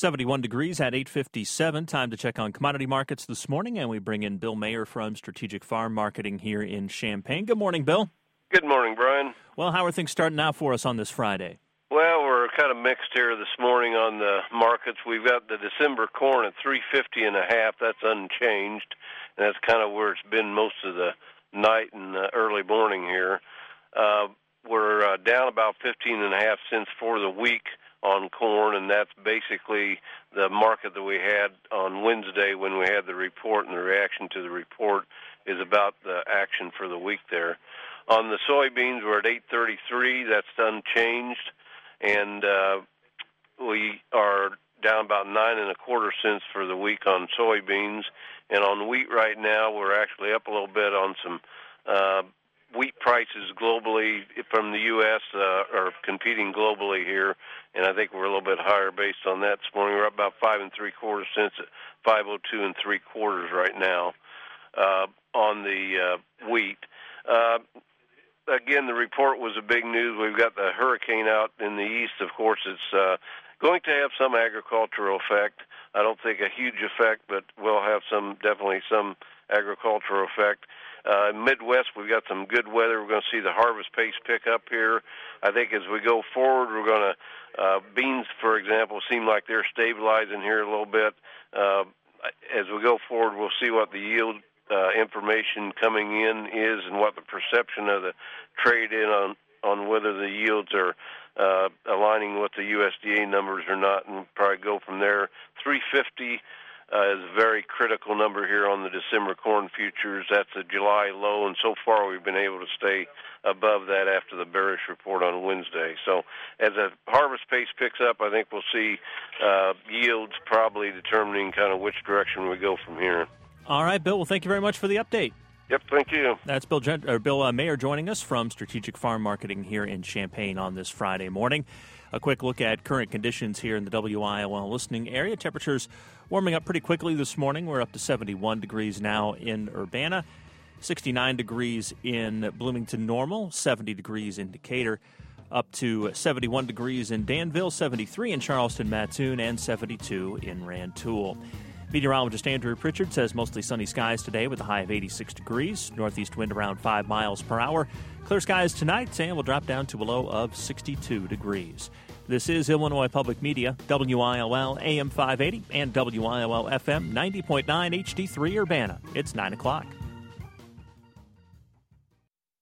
71 degrees at 8:57. Time to check on commodity markets this morning, and we bring in Bill Mayer from Strategic Farm Marketing here in Champaign. Good morning, Bill. Good morning, Brian. Well, how are things starting out for us on this Friday? Well, we're kind of mixed here this morning on the markets. We've got the December corn at $3.50.5. That's unchanged, and that's kind of where it's been most of the night and early morning here. We're down about 15.5 cents for the week on corn, and that's basically the market that we had on Wednesday when we had the report, and the reaction to the report is about the action for the week there. On the soybeans, we're at $8.33. That's unchanged, and we are down about 9.25 cents for the week on soybeans. And on wheat right now, we're actually up a little bit on some wheat prices globally from the U.S. Are competing globally here, and I think we're a little bit higher based on that this morning. We're up about 5.75 cents at 5.02 3/4 right now on the wheat. Again, the report was a big news. We've got the hurricane out in the east. Of course, it's going to have some agricultural effect. I don't think a huge effect, but we'll have definitely some agricultural effect. Midwest, we've got some good weather. We're going to see the harvest pace pick up here. I think as we go forward, we're going to, beans, for example, seem like they're stabilizing here a little bit. As we go forward, we'll see what the yield information coming in is and what the perception of the trade in on whether the yields are aligning with the USDA numbers or not, and we'll probably go from there. 350 is a very critical number here on the December corn futures. That's a July low, and so far we've been able to stay above that after the bearish report on Wednesday. So as the harvest pace picks up, I think we'll see yields probably determining kind of which direction we go from here. All right, Bill. Well, thank you very much for the update. Yep, thank you. That's Bill Mayer joining us from Strategic Farm Marketing here in Champaign on this Friday morning. A quick look at current conditions here in the WIOL listening area. Temperatures warming up pretty quickly this morning. We're up to 71 degrees now in Urbana, 69 degrees in Bloomington Normal, 70 degrees in Decatur, up to 71 degrees in Danville, 73 in Charleston Mattoon, and 72 in Rantoul. Meteorologist Andrew Pritchard says mostly sunny skies today with a high of 86 degrees. Northeast wind around 5 miles per hour. Clear skies tonight, and will drop down to a low of 62 degrees. This is Illinois Public Media, WIOL AM 580 and WIOL FM 90.9 HD3 Urbana. It's 9 o'clock.